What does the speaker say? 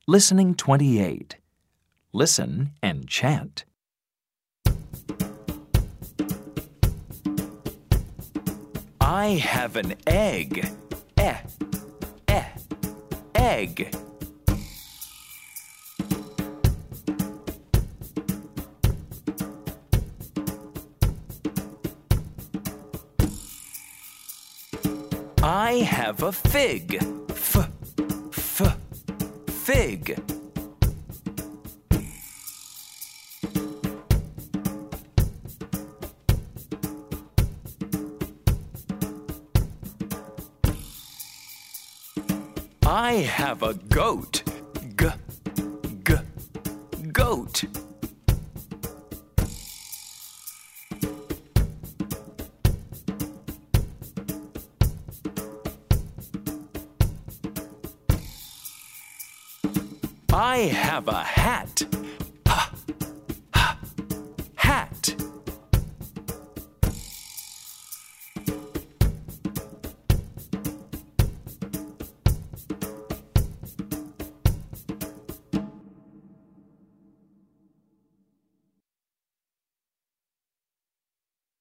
Listening 28. Listen and chant. I have an egg. Egg. I have a fig. Fig. I have a goat. Goat. I have a hat.